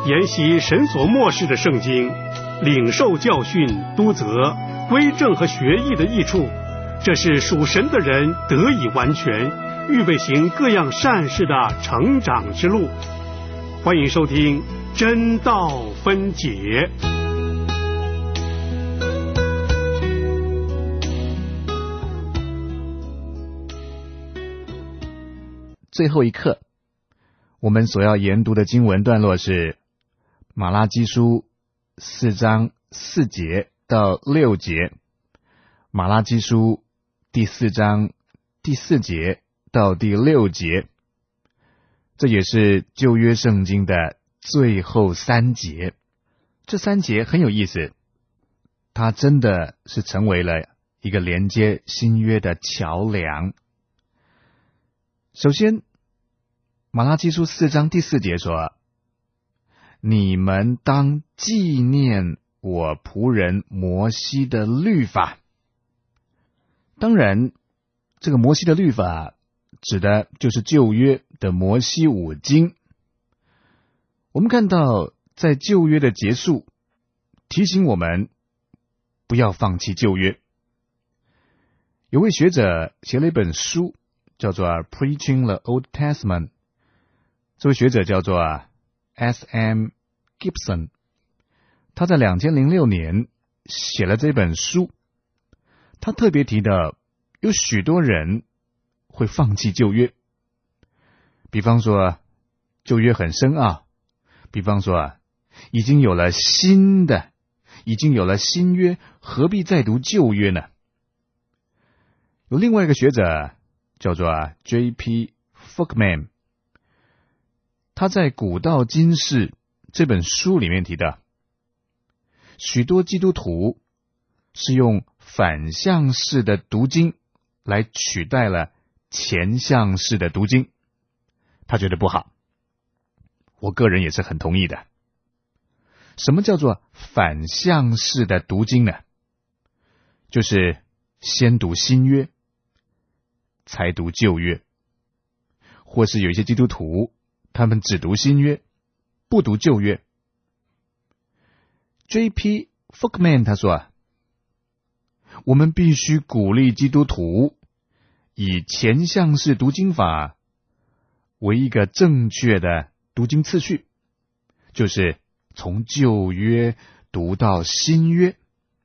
研习神所默示的圣经，领受教训、督责、归正和学义的益处，这是属神的人得以完全，预备行各样善事的成长之路。欢迎收听真道分解。 最后一课，我们所要研读的经文段落是马拉基书4章4节到6节，马拉基书第4章第4节到第6节，这也是旧约圣经的最后3节。这3节很有意思，它真的是成为了一个连接新约的桥梁。首先，马拉基书4章第4节说，你们当纪念我仆人摩西的律法。当然，这个摩西的律法指的就是旧约的摩西五经。我们看到在旧约的结束，提醒我们不要放弃旧约。有位学者写了一本书，叫做 Preaching the Old Testament， 这位学者叫做 S.M. Gibson， 他在2006年写了这本书。他特别提到有许多人会放弃旧约，比方说旧约很深奥，比方说已经有了新约，何必再读旧约呢？有另外一个学者叫做 J.P. Folkman， 他在《古道今世》这本书里面提到，许多基督徒是用反向式的读经来取代了前向式的读经，他觉得不好。我个人也是很同意的。什么叫做反向式的读经呢？就是先读新约，才读旧约，或是有一些基督徒，他们只读新约，不读旧约。J.P. Folkman 他说，我们必须鼓励基督徒以前向式读经法为一个正确的读经次序，就是从旧约读到新约。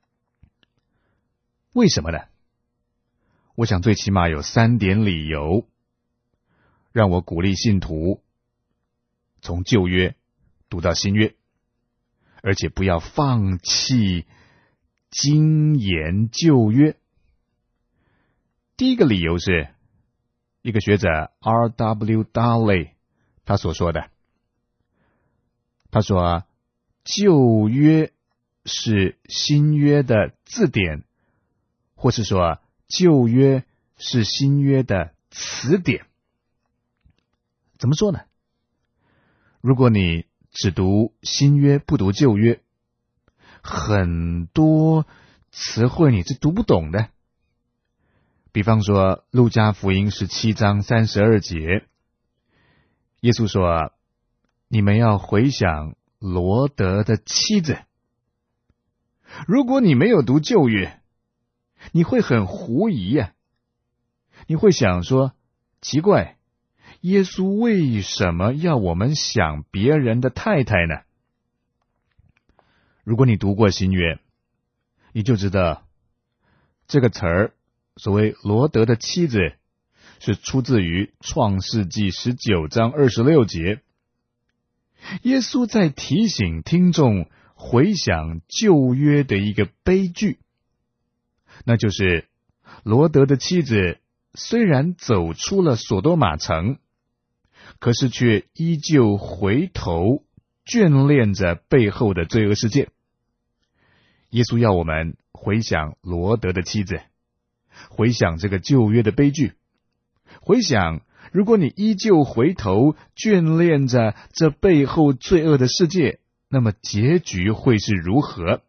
为什么呢？我想最起码有3点理由，让我鼓励信徒从旧约读到新约，而且不要放弃精研旧约。第一个理由是一个学者 R.W. Darley 他所说的，他说旧约是新约的字典，或是说旧约是新约的词典。怎么说呢？如果你只读新约不读旧约，很多词汇你是读不懂的。比方说路加福音17章32节，耶稣说，你们要回想罗德的妻子。如果你没有读旧约，你会很狐疑呀，你会想说，奇怪，耶稣为什么要我们想别人的太太呢？如果你读过新约，你就知道这个词儿，所谓罗德的妻子，是出自于创世纪19章26节。耶稣在提醒听众回想旧约的一个悲剧，那就是罗德的妻子虽然走出了所多玛城，可是却依旧回头眷恋着背后的罪恶世界。耶稣要我们回想罗德的妻子，回想这个旧约的悲剧，回想如果你依旧回头眷恋着这背后罪恶的世界，那么结局会是如何？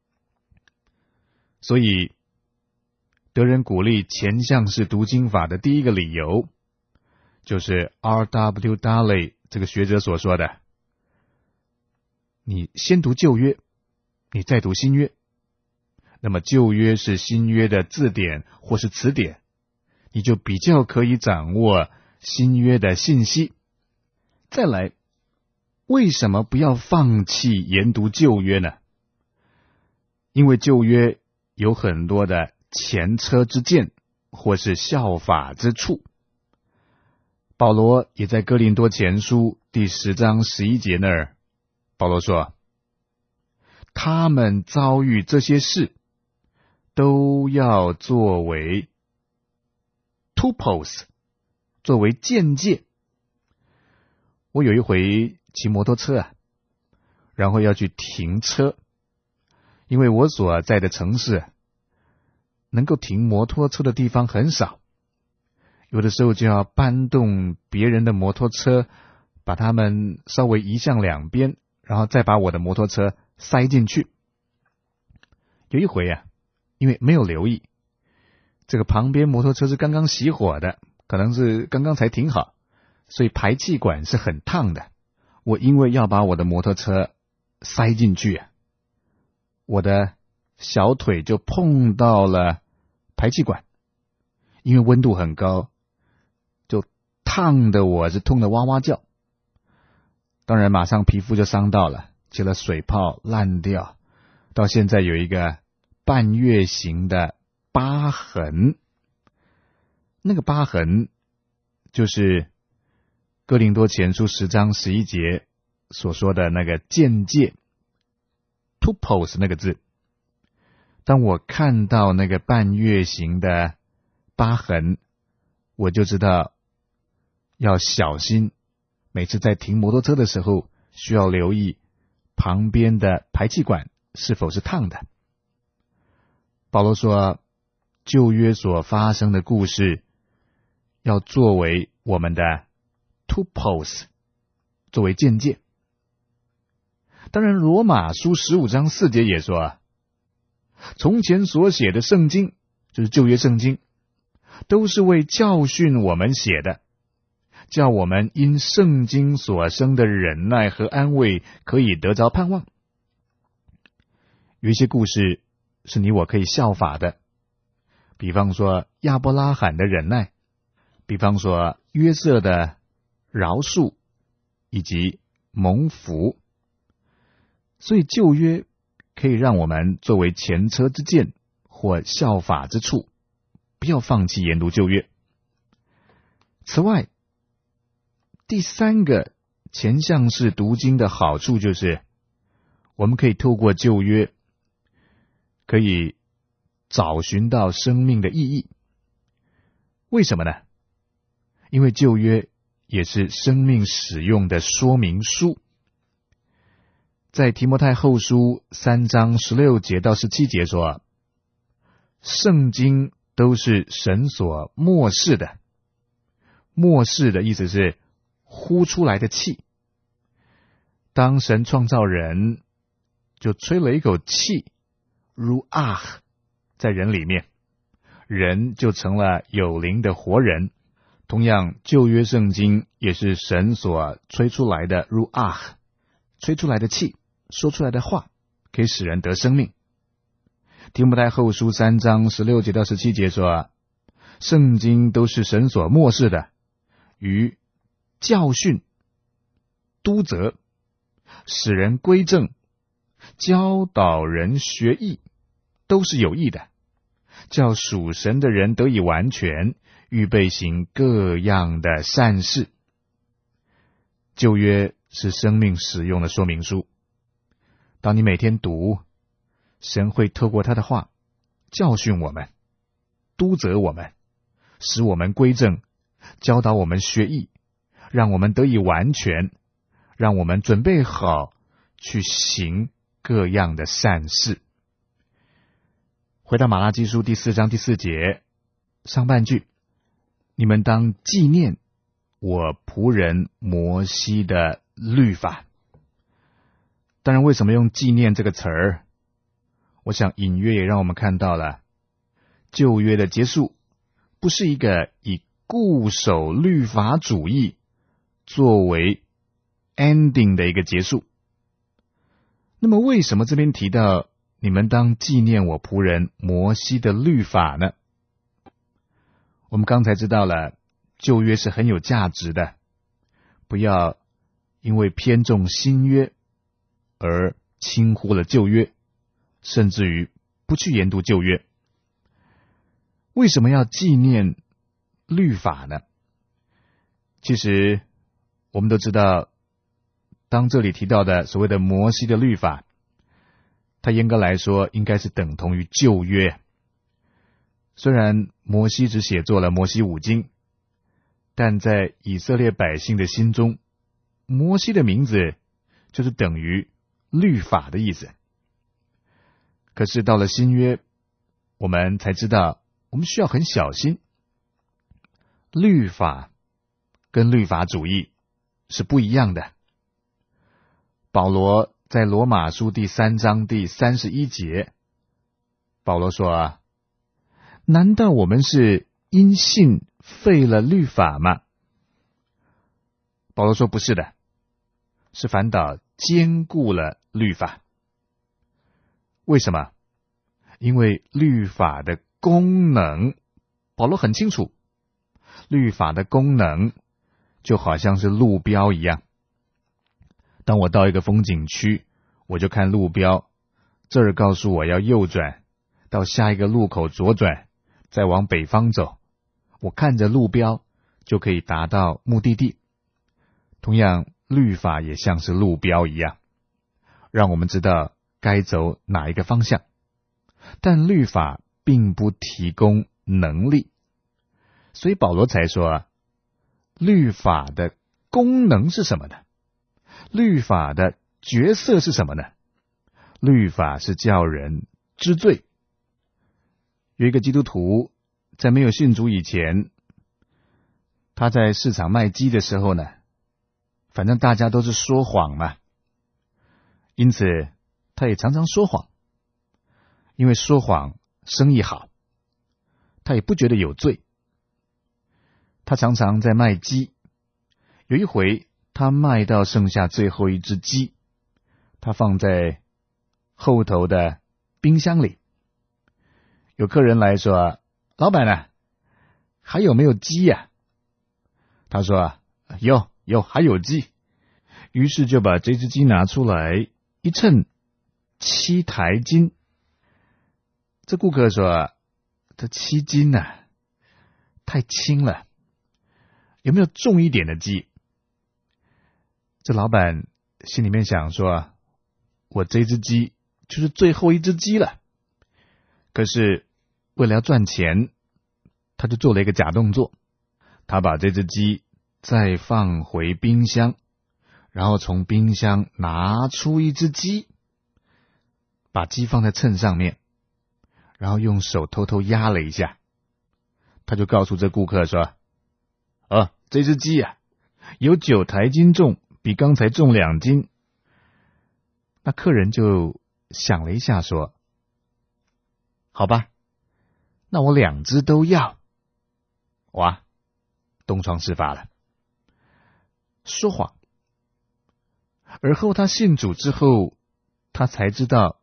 所以得人鼓励前向式读经法的第一个理由，就是 R.W. Darley 这个学者所说的， 你先读旧约，你再读新约，那么旧约是新约的字典或是词典，你就比较可以掌握新约的信息。再来，为什么不要放弃研读旧约呢？因为旧约有很多的前车之鉴或是效法之处。保罗也在哥林多前书第10章11节那儿，保罗说，他们遭遇这些事，都要作为 tupos， 作为鉴戒。我有一回骑摩托车然后要去停车，因为我所在的城市能够停摩托车的地方很少，有的时候就要搬动别人的摩托车，把它们稍微移向两边，然后再把我的摩托车塞进去。有一回因为没有留意，这个旁边摩托车是刚刚熄火的，可能是刚刚才停好，所以排气管是很烫的。我因为要把我的摩托车塞进去我的小腿就碰到了排气管，因为温度很高，就烫得我是痛得哇哇叫。当然马上皮肤就伤到了，起了水泡烂掉，到现在有一个半月形的疤痕。那个疤痕就是哥林多前书10章11节所说的那个鉴戒 tupos 那个字。当我看到那个半月形的疤痕，我就知道要小心，每次在停摩托车的时候需要留意旁边的排气管是否是烫的。保罗说，旧约所发生的故事要作为我们的 tupos， 作为鉴戒。当然罗马书15章4节也说，从前所写的圣经，就是旧约圣经，都是为教训我们写的，叫我们因圣经所生的忍耐和安慰可以得着盼望。有一些故事是你我可以效法的，比方说亚伯拉罕的忍耐，比方说约瑟的饶恕以及蒙福。所以旧约可以让我们作为前车之鉴或效法之处，不要放弃研读旧约。此外，第三个前项式读经的好处就是，我们可以透过旧约，可以找寻到生命的意义。为什么呢？因为旧约也是生命使用的说明书。在提摩太后书3章16节到17节说，圣经都是神所默示的。默示的意思是呼出来的气。当神创造人，就吹了一口气 ruach 在人里面，人就成了有灵的活人。同样，旧约圣经也是神所吹出来的 ruach， 吹出来的气，说出来的话，可以使人得生命。提摩太后书3章16节到17节说，圣经都是神所默示的，于教训、督责、使人归正、教导人学义，都是有益的，叫属神的人得以完全，预备行各样的善事。旧约是生命使用的说明书。当你每天读，神会透过他的话教训我们，督责我们，使我们归正，教导我们学义，让我们得以完全，让我们准备好去行各样的善事。回到马拉基书第4章第4节上半句，你们当纪念我仆人摩西的律法。当然，为什么用纪念这个词儿？我想隐约也让我们看到了旧约的结束不是一个以固守律法主义作为 ending 的一个结束。 那么为什么这边提到你们当纪念我仆人摩西的律法呢？我们刚才知道了旧约是很有价值的，不要因为偏重新约而轻忽了旧约，甚至于不去研读旧约。为什么要纪念律法呢？其实我们都知道，当这里提到的所谓的摩西的律法，它严格来说应该是等同于旧约。虽然摩西只写作了摩西五经，但在以色列百姓的心中，摩西的名字就是等于律法的意思。可是到了新约，我们才知道我们需要很小心，律法跟律法主义是不一样的。保罗在罗马书第3章第31节，保罗说，难道我们是因信废了律法吗？保罗说不是的，是反倒兼顾了律法。为什么？因为律法的功能，保罗很清楚，律法的功能就好像是路标一样。当我到一个风景区，我就看路标，这儿告诉我要右转，到下一个路口左转，再往北方走，我看着路标就可以达到目的地。同样，律法也像是路标一样，让我们知道该走哪一个方向。但律法并不提供能力，所以保罗才说，律法的功能是什么呢？律法的角色是什么呢？律法是叫人知罪。有一个基督徒在没有信主以前，他在市场卖鸡的时候呢，反正大家都是说谎嘛，因此他也常常说谎。因为说谎生意好，他也不觉得有罪。他常常在卖鸡，有一回他卖到剩下最后一只鸡，他放在后头的冰箱里。有客人来说，老板啊，还有没有鸡呀？他说，有还有鸡。于是就把这只鸡拿出来一称，7台斤。这顾客说，这7斤啊，太轻了，有没有重一点的鸡？这老板心里面想说，我这只鸡就是最后一只鸡了。可是为了要赚钱，他就做了一个假动作，他把这只鸡再放回冰箱，然后从冰箱拿出一只鸡，把鸡放在秤上面，然后用手偷偷压了一下，他就告诉这顾客说，这只鸡啊，有9台斤重，比刚才重2斤。那客人就想了一下说，好吧，那我2只都要。哇，东窗事发了，说谎。而后他信主之后，他才知道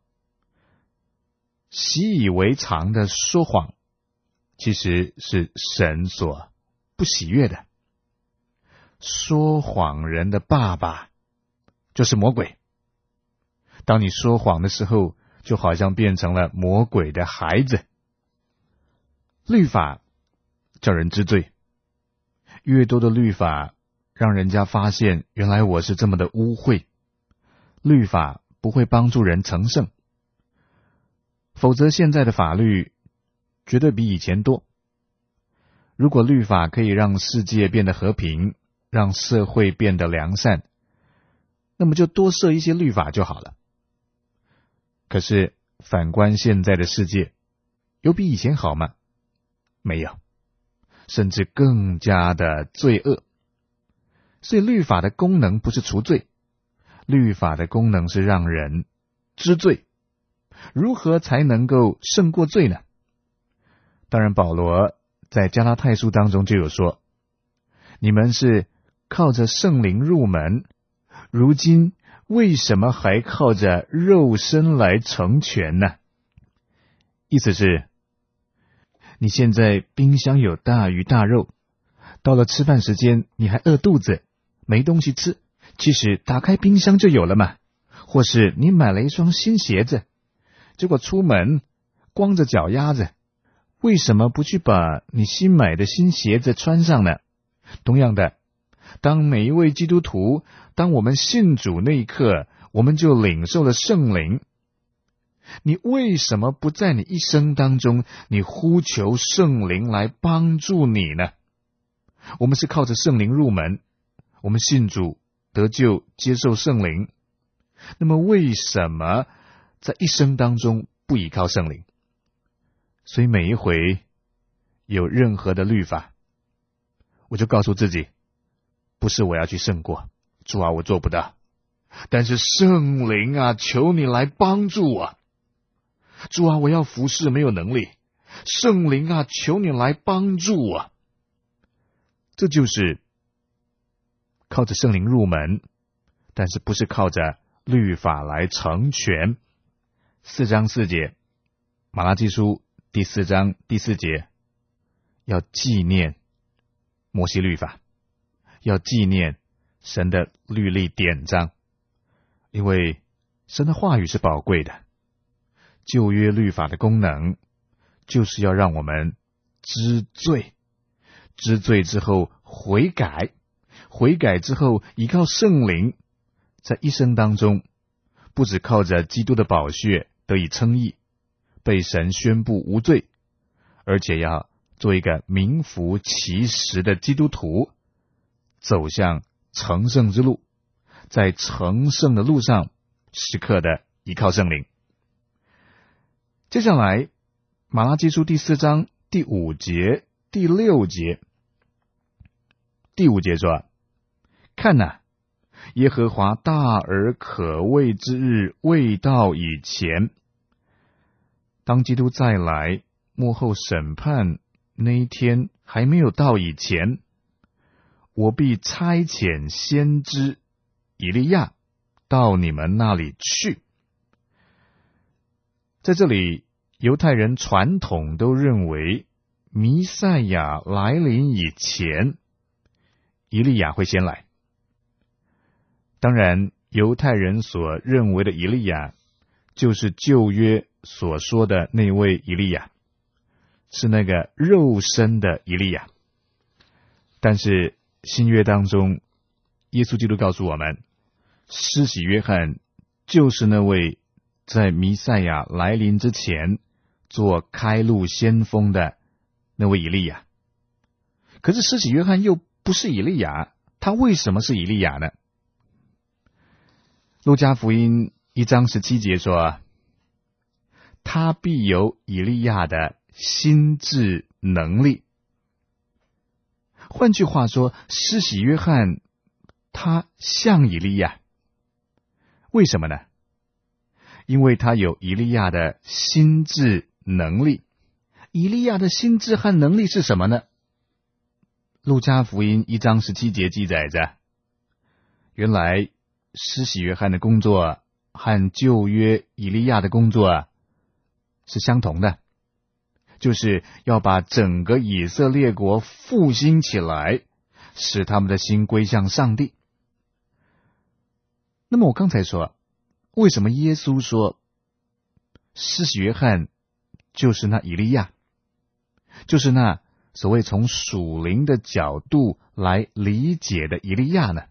习以为常的说谎其实是神所不喜悦的。说谎人的爸爸就是魔鬼。当你说谎的时候，就好像变成了魔鬼的孩子。律法叫人知罪，越多的律法让人家发现原来我是这么的污秽。律法不会帮助人成圣，否则现在的法律绝对比以前多。如果律法可以让世界变得和平，让社会变得良善，那么就多设一些律法就好了。可是反观现在的世界，有比以前好吗？没有，甚至更加的罪恶。所以律法的功能不是除罪，律法的功能是让人知罪。如何才能够胜过罪呢？当然保罗在加拉太书当中就有说，你们是靠着圣灵入门，如今为什么还靠着肉身来成全呢？意思是，你现在冰箱有大鱼大肉，到了吃饭时间你还饿肚子，没东西吃，其实打开冰箱就有了嘛。或是你买了一双新鞋子，结果出门光着脚丫子，为什么不去把你新买的新鞋子穿上呢？同样的，当每一位基督徒，当我们信主那一刻，我们就领受了圣灵。你为什么不在你一生当中，你呼求圣灵来帮助你呢？我们是靠着圣灵入门，我们信主得救，接受圣灵。那么为什么在一生当中不依靠圣灵？所以每一回有任何的律法，我就告诉自己，不是我要去胜过，主啊，我做不到。但是圣灵啊，求你来帮助我。主啊，我要服侍没有能力，圣灵啊，求你来帮助我。这就是靠着圣灵入门，但是不是靠着律法来成全。4章4节，马拉基书第4章第4节，要纪念摩西律法，要纪念神的律例典章，因为神的话语是宝贵的。旧约律法的功能就是要让我们知罪，知罪之后悔改，悔改之后依靠圣灵，在一生当中不只靠着基督的宝血得以称义，被神宣布无罪，而且要做一个名副其实的基督徒，走向成圣之路，在成圣的路上时刻的依靠圣灵。接下来马拉基书第4章第5节第6节，第5节说，看哪，耶和华大而可畏之日未到以前，当基督再来，幕后审判那一天还没有到以前，我必差遣先知以利亚到你们那里去。在这里，犹太人传统都认为弥赛亚来临以前，以利亚会先来。当然，犹太人所认为的以利亚，就是旧约所说的那位以利亚，是那个肉身的以利亚。但是新约当中，耶稣基督告诉我们，施洗约翰就是那位在弥赛亚来临之前做开路先锋的那位以利亚。可是施洗约翰又不是以利亚，他为什么是以利亚呢？路加福音1章17节说，他必有以利亚的心智能力。换句话说，施洗约翰他像以利亚，为什么呢？因为他有以利亚的心智能力。以利亚的心智和能力是什么呢？路加福音1章17节记载着，原来施洗约翰的工作和旧约以利亚的工作是相同的，就是要把整个以色列国复兴起来，使他们的心归向上帝。那么我刚才说，为什么耶稣说施洗约翰就是那以利亚，就是那所谓从属灵的角度来理解的以利亚呢？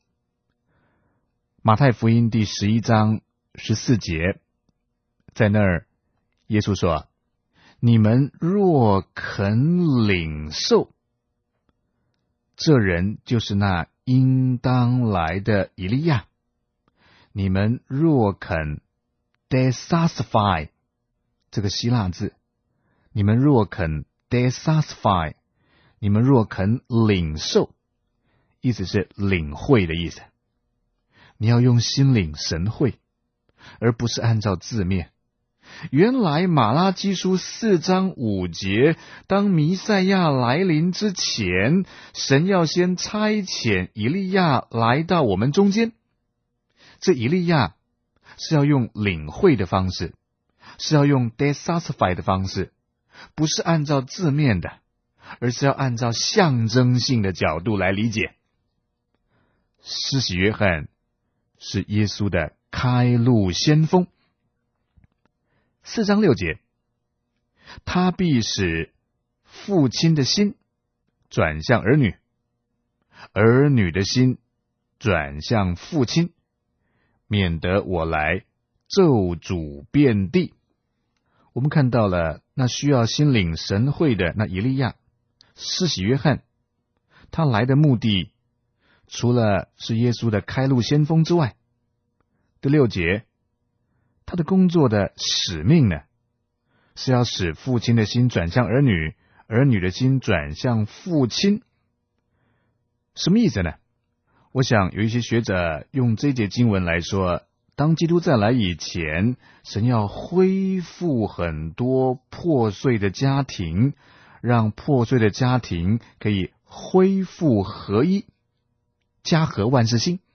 马太福音第11章14节，在那儿耶稣说，你们若肯领受，这人就是那应当来的以利亚。你们若肯 desasify 这个希腊字，你们若肯 desasify， 你们若肯领受，意思是领会的意思。你要用心领神会，而不是按照字面。原来马拉基书4章5节，当弥赛亚来临之前，神要先差遣以利亚来到我们中间。 这以利亚是要用领会的方式，是要用 desasify 的方式，不是按照字面的，而是要按照象征性的角度来理解。施洗约翰是耶稣的开路先锋。4章6节，他必使父亲的心转向儿女，儿女的心转向父亲，免得我来咒诅遍地。我们看到了那需要心领神会的那以利亚，施洗约翰，他来的目的除了是耶稣的开路先锋之外，第6节，他的工作的使命呢，是要使父亲的心转向儿女，儿女的心转向父亲。什么意思呢？我想有一些学者用这节经文来说，当基督再来以前，神要恢复很多破碎的家庭，让破碎的家庭可以恢复合一，家和万事兴。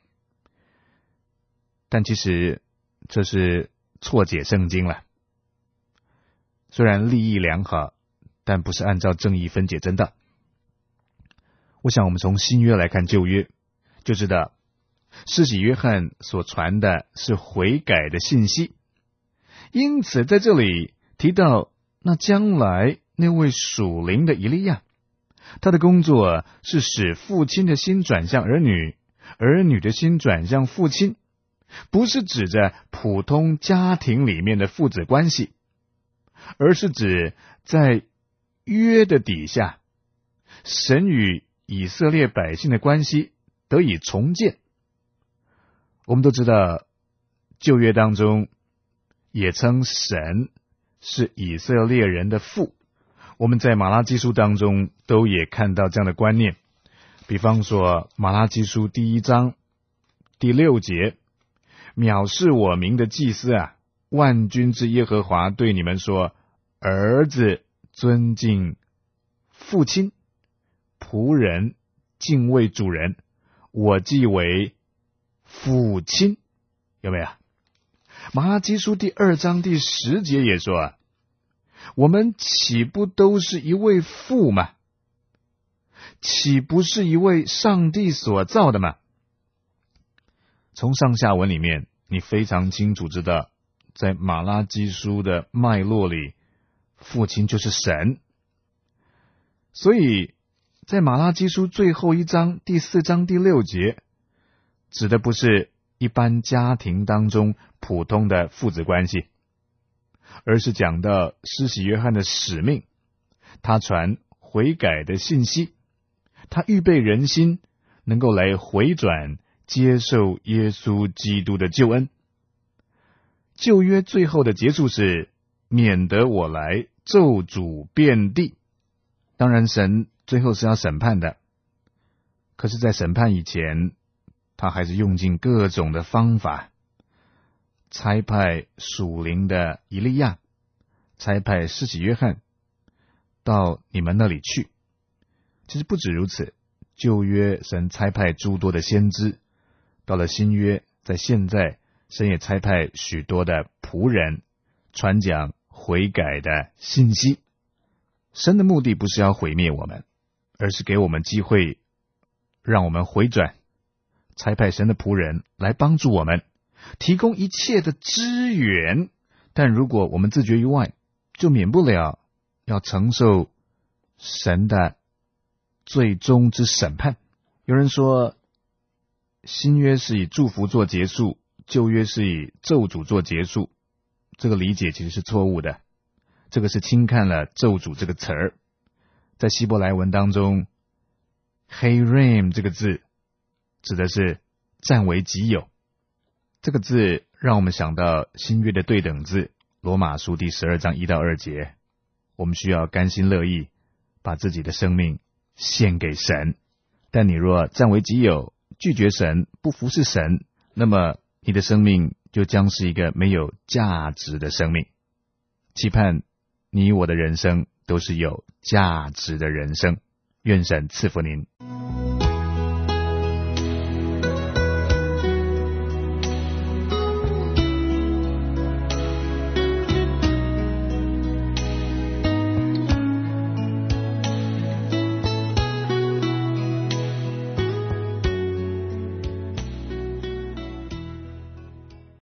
但其实这是错解圣经了。虽然立意良好，但不是按照正义分解真道。我想我们从新约来看旧约，就知道施洗约翰所传的是悔改的信息。因此在这里提到那将来那位属灵的以利亚，他的工作是使父亲的心转向儿女，儿女的心转向父亲，不是指着普通家庭里面的父子关系，而是指在约的底下，神与以色列百姓的关系得以重建。我们都知道旧约当中也称神是以色列人的父，我们在马拉基书当中都也看到这样的观念。比方说马拉基书第1章第6节，藐视我名的祭司啊，万军之耶和华对你们说，儿子尊敬父亲，仆人敬畏主人，我既为父亲。有没有？马拉基书第2章第10节也说啊，我们岂不都是一位父吗？岂不是一位上帝所造的吗？从上下文里面你非常清楚知道，在马拉基书的脉络里，父亲就是神。所以在马拉基书最后1章第4章第6节，指的不是一般家庭当中普通的父子关系，而是讲到施洗约翰的使命，他传悔改的信息，他预备人心能够来回转接受耶稣基督的救恩。旧约最后的结束是免得我来咒诅遍地。当然神最后是要审判的，可是在审判以前，他还是用尽各种的方法，差派属灵的以利亚，差派施洗约翰到你们那里去。其实不止如此，旧约神差派诸多的先知，到了新约，在现在神也差派许多的仆人传讲悔改的信息。神的目的不是要毁灭我们，而是给我们机会让我们回转，差派神的仆人来帮助我们，提供一切的支援。但如果我们自觉于外，就免不了要承受神的最终之审判。有人说新约是以祝福做结束，旧约是以咒诅做结束，这个理解其实是错误的。这个是轻看了咒诅这个词儿。在希伯来文当中， Herem 这个字指的是占为己有。这个字让我们想到新约的对等字，罗马书第12章1到2节，我们需要甘心乐意把自己的生命献给神。但你若占为己有，拒绝神，不服侍神，那么你的生命就将是一个没有价值的生命。期盼你我的人生都是有价值的人生。愿神赐福您。